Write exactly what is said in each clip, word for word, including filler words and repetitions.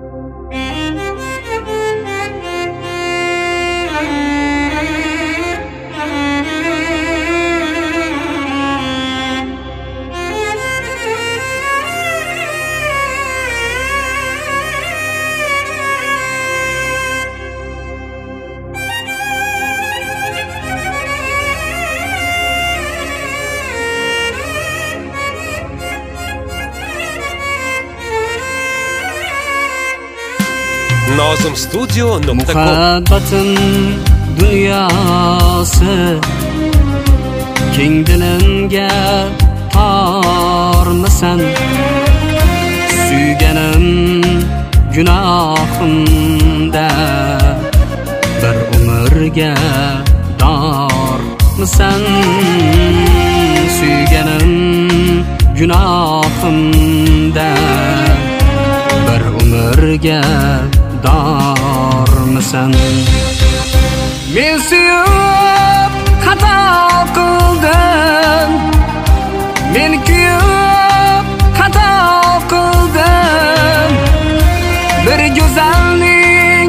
Nozim studio nokta com Muhabbatim dunyosi keng dilimga tormisan suyganim gunohimda bir umrga dormisan suyganim gunohimda bir umrga dormisan men suyib xato qildim men kuyib xato qildim bir go'zalning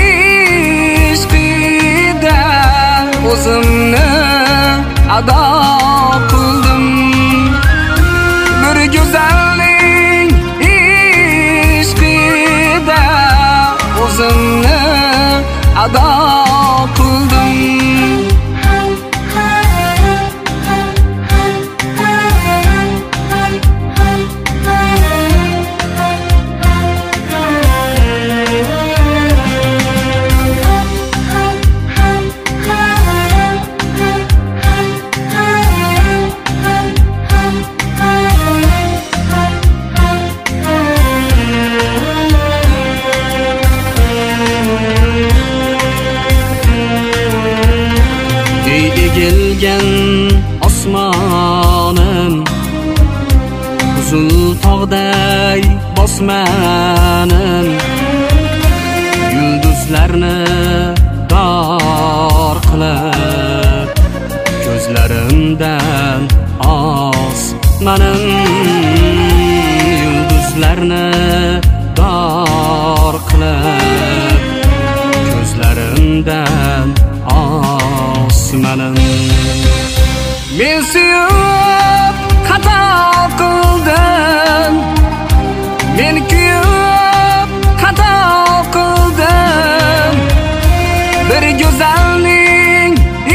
ishqida o'zimni ado qildim bir go'zalning ishqida o'zimni ado qildim egilgan osmonim uzun tog'day bosmanim yulduzlarni dor qilib ko'zlarimdan osmanim yulduzlarni dor qilib ko'zlarimdan osmanim men suyib xato qildim men kuyib xato qildim bir go'zalning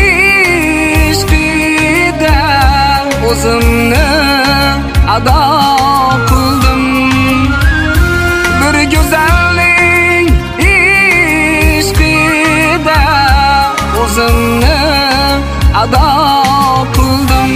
ishqida o'zimni ado qildim bir go'zalning ishqida o'zimni ado qildim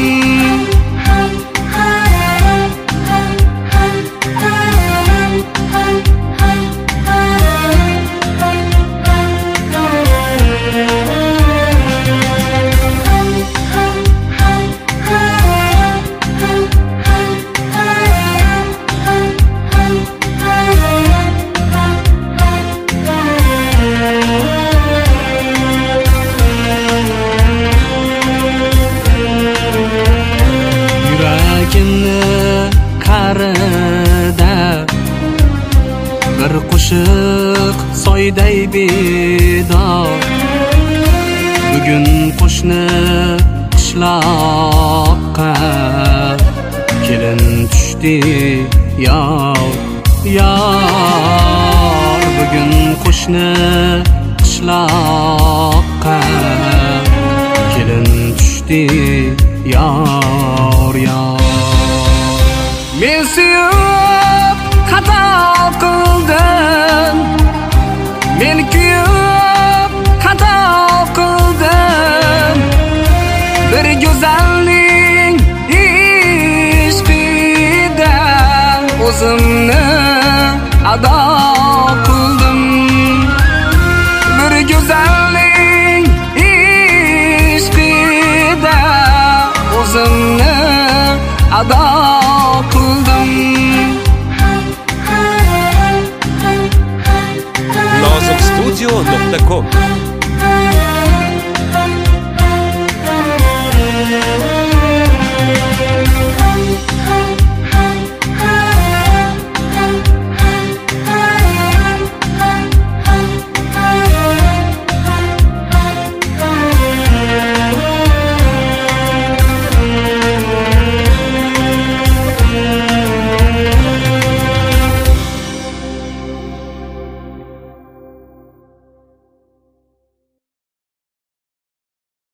qarida bir qo'shiq soyday bedor bugun qo'shni qishloqqa kelin tushdi yor yor bugun qo'shni qishloqqa kelin tushdi yor yor men suyib xato qildim men kuyib xato qildim bir go'zalning ishqida o'zimni ado qildim bir go'zalning ishqida o'zimni ado qildim nozim studio nokta com